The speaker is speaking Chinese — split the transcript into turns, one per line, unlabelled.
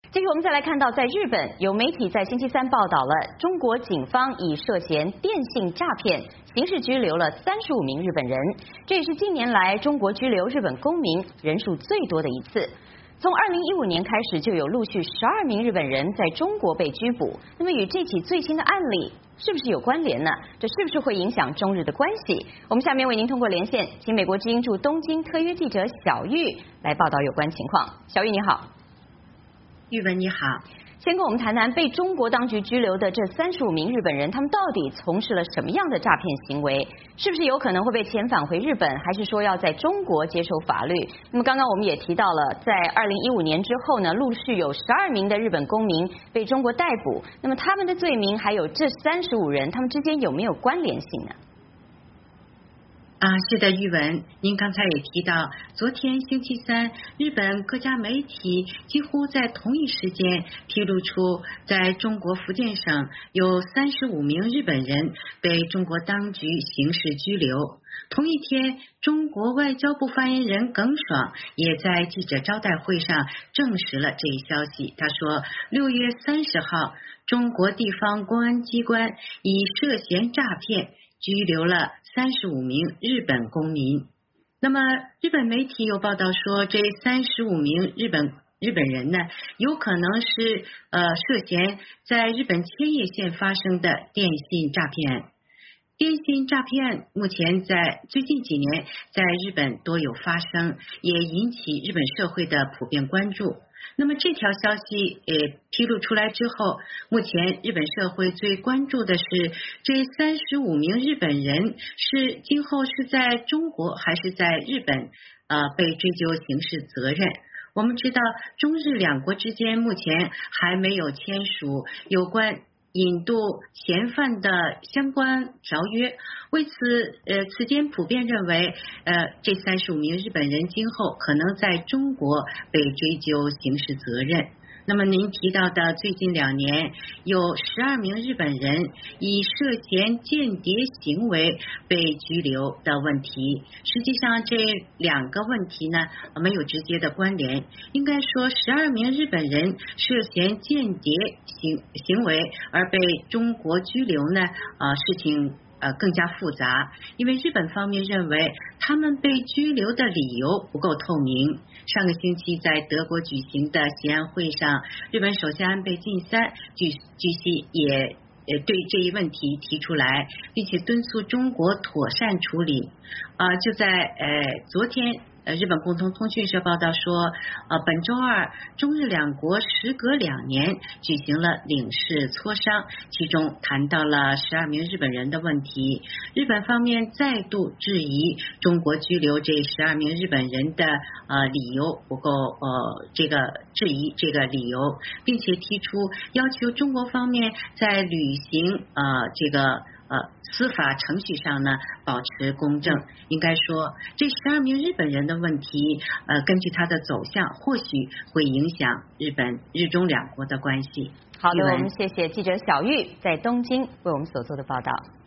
继续，我们再来看到，在日本有媒体在星期三报道了，中国警方以涉嫌电信诈骗刑事拘留了35名日本人，这也是近年来中国拘留日本公民人数最多的一次。从2015年开始，就有陆续12名日本人在中国被拘捕。那么与这起最新的案例是不是有关联呢？这是不是会影响中日的关系？我们下面为您通过连线，请美国之音驻东京特约记者小玉来报道有关情况。小玉你好。
玉文你好，
先跟我们谈谈被中国当局拘留的这35名日本人，他们到底从事了什么样的诈骗行为？是不是有可能会被遣返回日本，还是说要在中国接受法律？那么刚刚我们也提到了，在2015年之后呢，陆续有12名的日本公民被中国逮捕。那么他们的罪名还有这35人，他们之间有没有关联性呢？
是的，玉文，您刚才也提到，昨天星期三，日本各家媒体几乎在同一时间披露出，在中国福建省有35名日本人被中国当局刑事拘留。同一天，中国外交部发言人耿爽也在记者招待会上证实了这一消息。他说，6月30号，中国地方公安机关以涉嫌诈骗拘留了35名日本公民。那么日本媒体有报道说，这35名日本人呢，有可能是涉嫌在日本千叶县发生的电信诈骗。电信诈骗目前在最近几年在日本多有发生，也引起日本社会的普遍关注。那么这条消息披露出来之后，目前日本社会最关注的是这35名日本人是今后是在中国还是在日本被追究刑事责任。我们知道中日两国之间目前还没有签署有关引渡嫌犯的相关条约，为此此间普遍认为这35名日本人今后可能在中国被追究刑事责任。那么您提到的最近2年有12名日本人以涉嫌间谍行为被拘留的问题，实际上这2个问题呢没有直接的关联。应该说12名日本人涉嫌间谍行为而被中国拘留呢事情更加复杂，因为日本方面认为他们被拘留的理由不够透明。上个星期在德国举行的协安会上，日本首相安倍晋三据悉也对这一问题提出来，并且敦促中国妥善处理。就在昨天日本共同通讯社报道说，本周二中日两国时隔2年举行了领事磋商，其中谈到了12名日本人的问题。日本方面再度质疑中国拘留这12名日本人的理由不够，质疑这个理由，并且提出要求中国方面在履行司法程序上呢保持公正。应该说这12名日本人的问题根据它的走向或许会影响日中两国的关系。
好的，我们谢谢记者小玉在东京为我们所做的报道。